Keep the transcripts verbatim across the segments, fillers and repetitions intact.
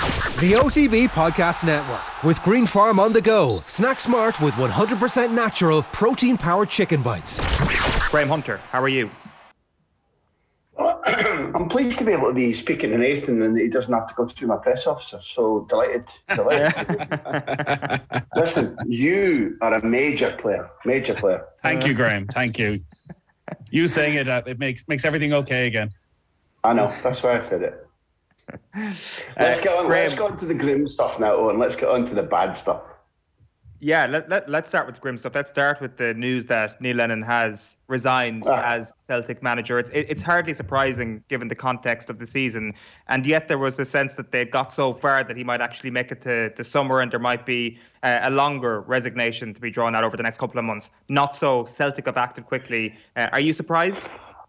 The O T B Podcast Network with Green Farm on the go. Snack smart with one hundred percent natural protein-powered chicken bites. Graham Hunter, how are you? Well, I'm pleased to be able to be speaking to Nathan and he doesn't have to go through my press officer. So delighted. delighted. Listen, you are a major player. Major player. Thank you, Graham. Thank you. You saying it, uh, it makes makes everything okay again. I know. That's why I said it. Let's uh, get on. Graham, let's go on to the grim stuff now, Owen. Let's get on to the bad stuff. Yeah, let, let, let's start with the grim stuff. Let's start with the news that Neil Lennon has resigned ah. as Celtic manager. It's it, it's hardly surprising given the context of the season, and yet there was a sense that they got so far that he might actually make it to the summer, and there might be uh, a longer resignation to be drawn out over the next couple of months. Not so. Celtic have acted quickly. Uh, are you surprised?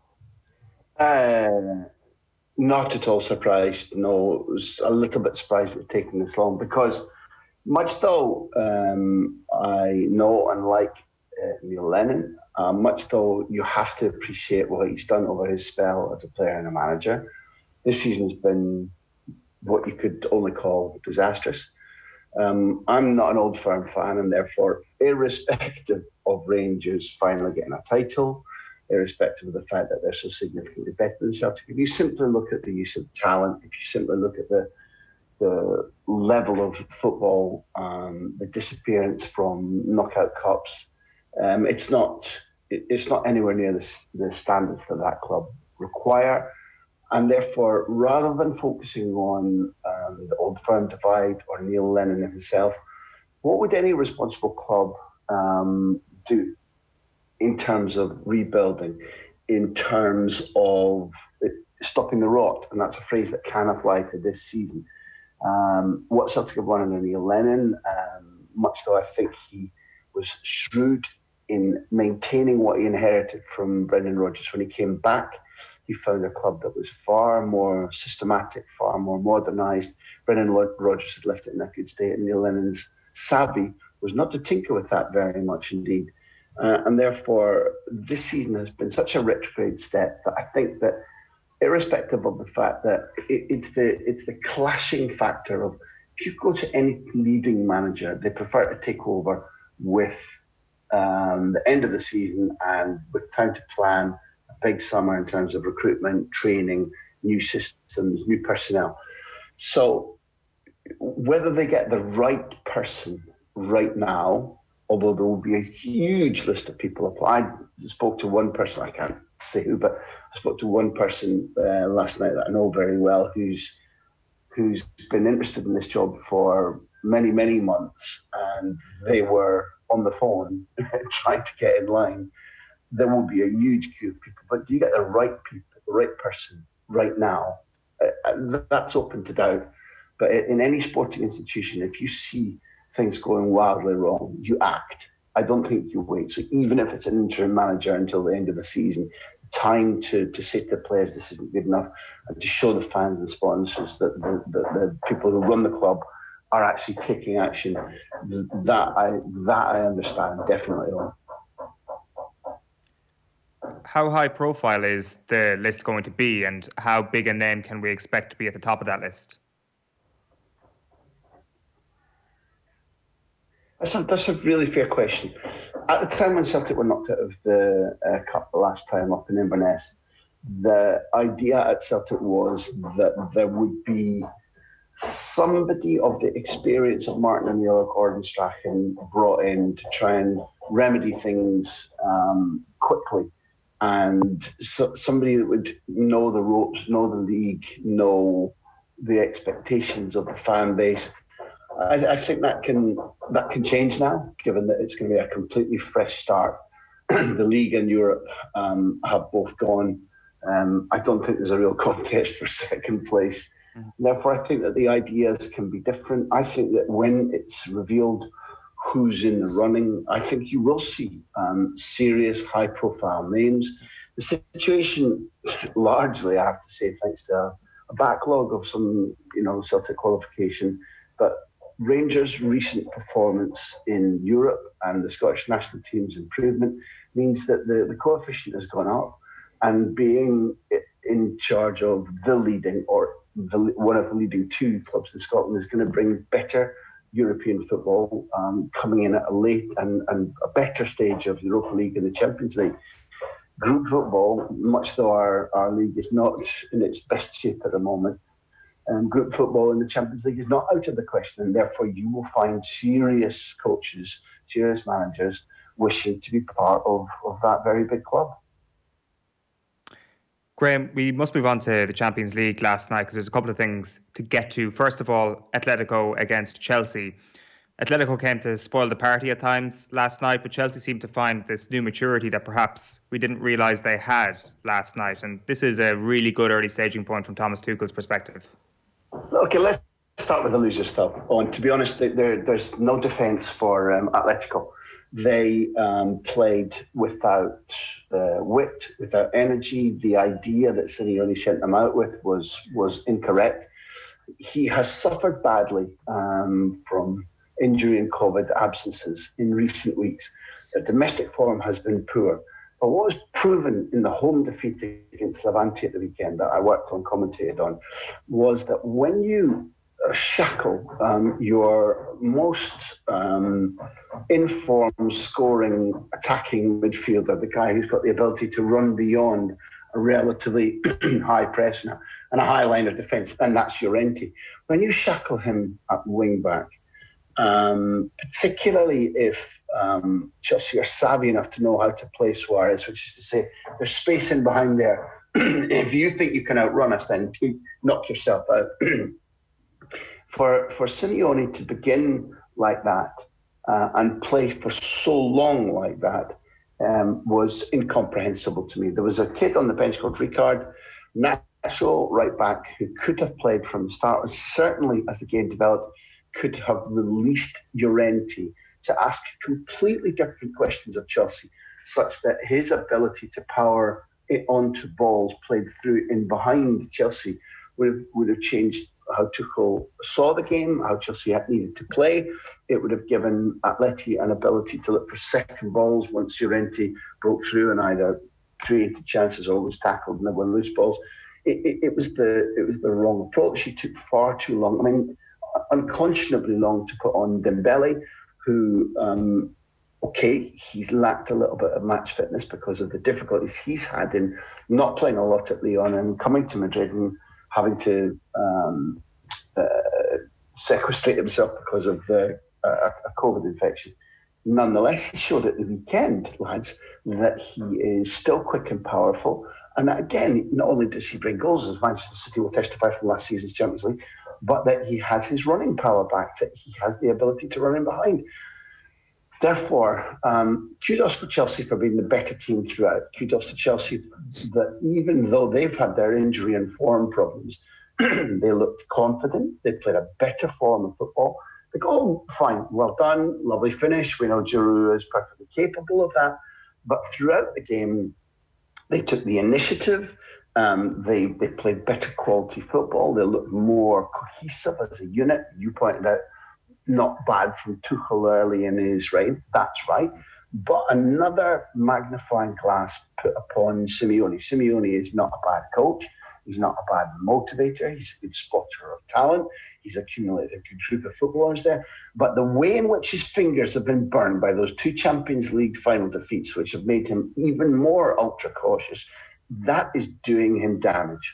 Uh, not at all surprised. No, I was a little bit surprised it's taken this long because. Much though um, I know and like uh, Neil Lennon, uh, much though you have to appreciate what he's done over his spell as a player and a manager, this season's been what you could only call disastrous. Um, I'm not an Old Firm fan, and therefore, irrespective of Rangers finally getting a title, irrespective of the fact that they're so significantly better than Celtic, if you simply look at the use of talent, if you simply look at the the level of football, um, the disappearance from knockout cups, um, it's not it, it's not anywhere near the, the standards that that club require. And therefore, rather than focusing on um, the Old Firm divide or Neil Lennon himself, what would any responsible club um, do in terms of rebuilding, in terms of stopping the rot? And that's a phrase that can apply to this season. Um, what Celtic have won under Neil Lennon, um, much though I think he was shrewd in maintaining what he inherited from Brendan Rodgers when he came back, he found a club that was far more systematic, far more modernised. Brendan Rodgers had left it in a good state, and Neil Lennon's savvy was not to tinker with that very much indeed. Uh, and therefore, this season has been such a retrograde step that I think that irrespective of the fact that it, it's the it's the clashing factor of if you go to any leading manager, they prefer to take over with um, the end of the season and with time to plan a big summer in terms of recruitment, training, new systems, new personnel. So whether they get the right person right now, although there will be a huge list of people apply. I spoke to one person, I can't say who, but I spoke to one person uh, last night that I know very well who's who's been interested in this job for many, many months, and they were on the phone trying to get in line. There will be a huge queue of people, but do you get the right people, the right person right now? Uh, that's open to doubt. But in any sporting institution, if you see things going wildly wrong, you act. I don't think you wait. So even if it's an interim manager until the end of the season, time to, to say to the players this isn't good enough, and to show the fans and sponsors that the, the, the people who run the club are actually taking action. That I that I understand definitely. How high profile is the list going to be, and how big a name can we expect to be at the top of that list? That's a, that's a really fair question. At the time when Celtic were knocked out of the uh, Cup the last time up in Inverness, the idea at Celtic was that there would be somebody of the experience of Martin O'Neill or Gordon Strachan brought in to try and remedy things um, quickly. And so, somebody that would know the ropes, know the league, know the expectations of the fan base. I, I think that can that can change now, given that it's going to be a completely fresh start. The league and Europe um, have both gone. Um, I don't think there's a real contest for second place. Mm-hmm. Therefore, I think that the ideas can be different. I think that when it's revealed who's in the running, I think you will see um, serious, high-profile names. The situation, largely, I have to say, thanks to a, a backlog of some, you know, Celtic qualification, but Rangers' recent performance in Europe and the Scottish national team's improvement means that the, the coefficient has gone up, and being in charge of the leading or the, one of the leading two clubs in Scotland, is going to bring better European football, um, coming in at a late and, and a better stage of Europa League and the Champions League. Group football, much though our, our league is not in its best shape at the moment, um, group football in the Champions League is not out of the question, and therefore you will find serious coaches, serious managers wishing to be part of, of that very big club. Graham, we must move on to the Champions League last night because there's a couple of things to get to. First of all, Atletico against Chelsea. Atletico came to spoil the party at times last night, but Chelsea seemed to find this new maturity that perhaps we didn't realise they had last night. And this is a really good early staging point from Thomas Tuchel's perspective. Okay, let's start with the loser stuff. Oh, and to be honest, there, there's no defence for um, Atletico. They um, played without uh, wit, without energy. The idea that Simeone sent them out with was, was incorrect. He has suffered badly um, from injury and COVID absences in recent weeks. The domestic form has been poor. But what was proven in the home defeat against Levante at the weekend that I worked on, commentated on, was that when you shackle um, your most um, informed, scoring, attacking midfielder, the guy who's got the ability to run beyond a relatively high press and a high line of defence, then that's Llorente. When you shackle him at wing back, Um, particularly if um, Chelsea are savvy enough to know how to play Suarez, which is to say there's space in behind there. If you think you can outrun us, then knock yourself out. for for Simeone to begin like that uh, and play for so long like that um, was incomprehensible to me. There was a kid on the bench called Ricard, natural right back, who could have played from the start, and certainly as the game developed, could have released Llorente to ask completely different questions of Chelsea, such that his ability to power it onto balls played through in behind Chelsea would have, would have changed how Tuchel saw the game, how Chelsea had needed to play. It would have given Atleti an ability to look for second balls once Llorente broke through and either created chances or was tackled and there were loose balls. It, it, it was the it was the wrong approach. He took far too long. I mean, unconscionably long to put on Dembele, who, um, okay, he's lacked a little bit of match fitness because of the difficulties he's had in not playing a lot at Lyon and coming to Madrid and having to um, uh, sequestrate himself because of the, uh, a COVID infection. Nonetheless, he showed at the weekend, lads, that he is still quick and powerful. And that, again, not only does he bring goals, as Manchester City will testify from last season's Champions League, but that he has his running power back, that he has the ability to run in behind. Therefore, um, kudos for Chelsea for being the better team throughout. Kudos to Chelsea that even though they've had their injury and form problems, they looked confident. They played a better form of football. They go, oh, fine, well done, lovely finish. We know Giroud is perfectly capable of that. But throughout the game, they took the initiative. Um, they they played better quality football. They looked more cohesive as a unit. You pointed out, not bad from Tuchel early in his reign. That's right. But another magnifying glass put upon Simeone. Simeone is not a bad coach. He's not a bad motivator. He's a good spotter of talent. He's accumulated a good group of footballers there. But the way in which his fingers have been burned by those two Champions League final defeats, which have made him even more ultra cautious, that is doing him damage.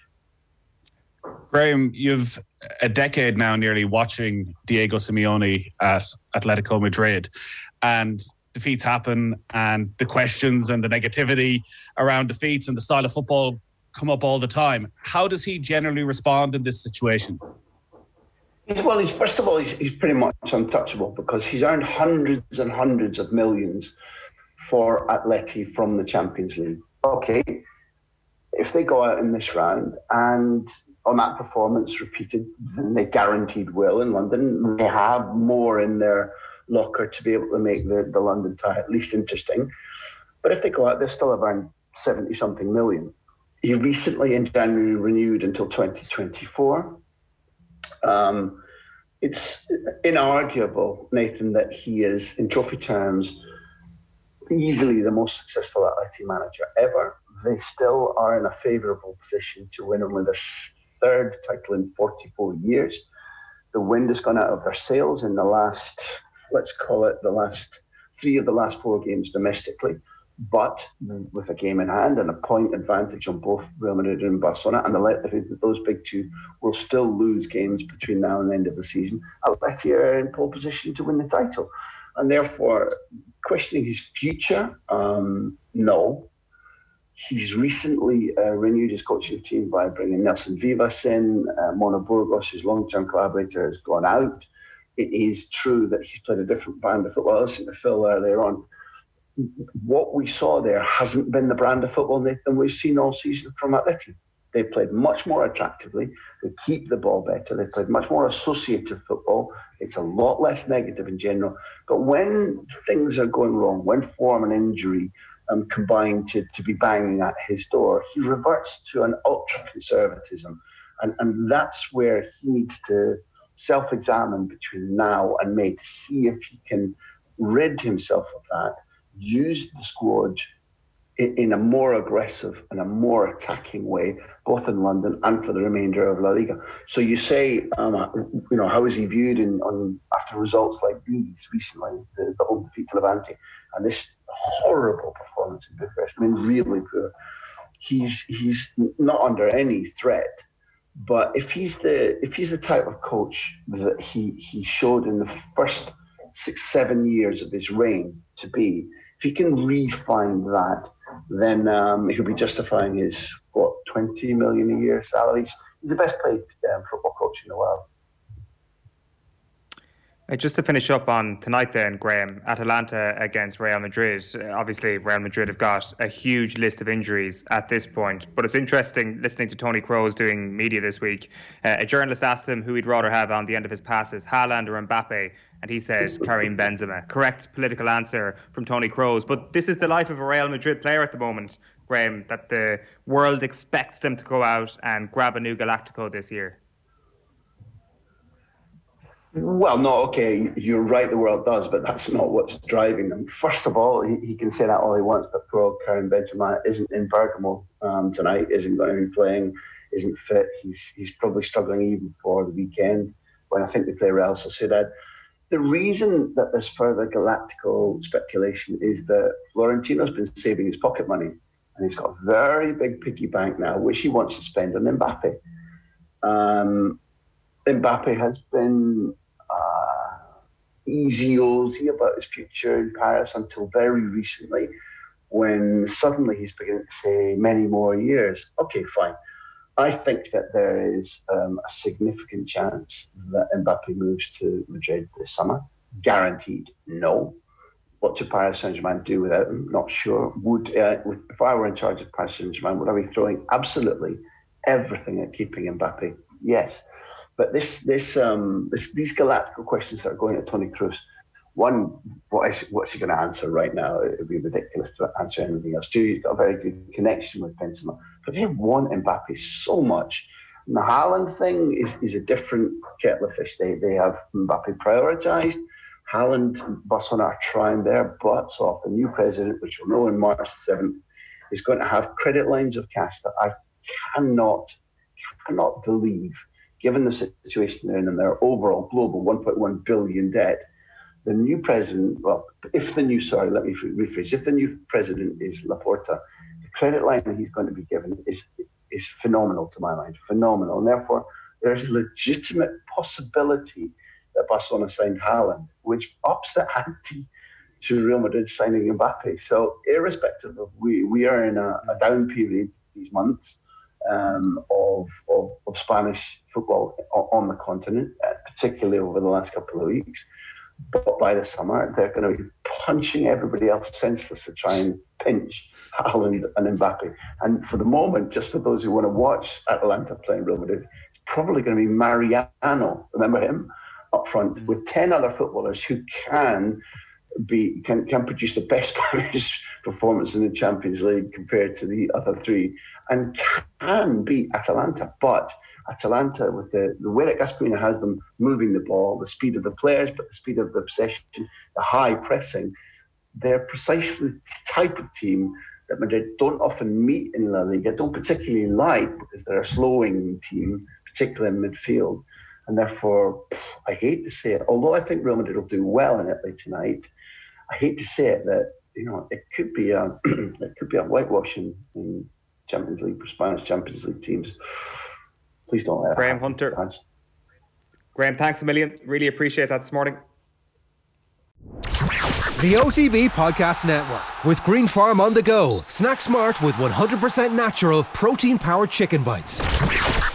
Graham, you've a decade now nearly watching Diego Simeone at Atletico Madrid, and defeats happen, and the questions and the negativity around defeats and the style of football come up all the time. How does he generally respond in this situation? Well, he's, first of all, he's, he's pretty much untouchable because he's earned hundreds and hundreds of millions for Atleti from the Champions League. Okay, if they go out in this round and on that performance repeated, then they guaranteed will in London. They have more in their locker to be able to make the, the London tie at least interesting. But if they go out, they still have earned seventy-something million. He recently in January renewed until twenty twenty-four. Um, it's inarguable, Nathan, that he is, in trophy terms, easily the most successful Atleti manager ever. They still are in a favourable position to win only their third title in forty-four years. The wind has gone out of their sails in the last, let's call it the last three of the last four games domestically, but with a game in hand and a point advantage on both Real Madrid and Barcelona, and the likelihood that those big two will still lose games between now and the end of the season, Atleti are in pole position to win the title. And therefore, questioning his future, um, no. He's recently uh, renewed his coaching team by bringing Nelson Vivas in. Uh, Mono Burgos, his long-term collaborator, has gone out. It is true that he's played a different brand of football. I listened to Phil earlier on. What we saw there hasn't been the brand of football that we've seen all season from Atleti. They played much more attractively. They keep the ball better. They played much more associative football. It's a lot less negative in general. But when things are going wrong, when form and injury um, combine to, to be banging at his door, he reverts to an ultra-conservatism. And, and that's where he needs to self-examine between now and May to see if he can rid himself of that, use the squad in a more aggressive and a more attacking way, both in London and for the remainder of La Liga. So you say, um, you know, how is he viewed in on after results like these recently, the, the home defeat to Levante, and this horrible performance in Bucharest? I mean, really poor. He's he's not under any threat. But if he's the if he's the type of coach that he he showed in the first six seven years of his reign to be, if he can refine that, then um, he'll be justifying his, what, twenty million a year salaries. He's the best paid um, football coach in the world. Uh, just to finish up on tonight then, Graham, Atalanta against Real Madrid. Uh, obviously, Real Madrid have got a huge list of injuries at this point. But it's interesting listening to Tony Kroos doing media this week. Uh, a journalist asked him who he'd rather have on the end of his passes, Haaland or Mbappe. And he said Karim Benzema. Correct political answer from Tony Kroos. But this is the life of a Real Madrid player at the moment, Graham, that the world expects them to go out and grab a new Galactico this year. Well, no, okay, you're right, the world does, but that's not what's driving them. First of all, he, he can say that all he wants, but poor old Karim Benzema isn't in Bergamo um, tonight, isn't going to be playing, isn't fit. He's he's probably struggling even for the weekend when I think they play Real Sociedad. The reason that there's further Galactico speculation is that Florentino's been saving his pocket money, and he's got a very big piggy bank now, which he wants to spend on Mbappe. Um, Mbappe has been uh, easy-ozy about his future in Paris until very recently, when suddenly he's beginning to say many more years. Okay, fine. I think that there is um, a significant chance that Mbappe moves to Madrid this summer. Guaranteed, no. What do Paris Saint-Germain do without him? Not sure. Would uh, if I were in charge of Paris Saint-Germain, would I be throwing absolutely everything at keeping Mbappe? Yes. But this, this, um, this, these Galactical questions that are going at Tony Kroos, one, what is, what's he going to answer right now? It would be ridiculous to answer anything else. Two, he's got a very good connection with Benzema. But they want Mbappe so much. And the Haaland thing is, is a different kettle of fish. They, they have Mbappe prioritised. Haaland, Barcelona are trying their butts off. The new president, which we'll know on March seventh, is going to have credit lines of cash that I cannot, cannot believe, given the situation they're in and their overall global one point one billion debt. The new president, well, if the new, sorry, let me rephrase, if the new president is Laporta, the credit line that he's going to be given is is phenomenal to my mind, phenomenal. And therefore, there's a legitimate possibility that Barcelona signed Haaland, which ups the ante to Real Madrid signing Mbappe. So irrespective of, we, we are in a, a down period these months um, of, of, of Spanish football on the continent, uh, particularly over the last couple of weeks. But by the summer, they're going to be punching everybody else senseless to try and pinch Haaland and Mbappe. And for the moment, just for those who want to watch Atalanta playing Real Madrid, it's probably going to be Mariano, remember him, up front, with ten other footballers who can be can, can produce the best performance in the Champions League compared to the other three, and can beat Atalanta. But Atalanta, with the, the way that Gasperini has them moving the ball, the speed of the players, but the speed of the possession, the high pressing, they're precisely the type of team that Madrid don't often meet in La Liga, don't particularly like, because they're a slowing team, particularly in midfield. And therefore, I hate to say it, although I think Real Madrid will do well in Italy tonight, I hate to say it that, you know, it could be a it could be a whitewashing in Champions League for Spanish Champions League teams. Please don't let it Graham happen. Hunter. Thanks. Graham, thanks a million. Really appreciate that this morning. The O T B Podcast Network, with Green Farm on the go. Snack smart with one hundred percent natural, protein-powered chicken bites.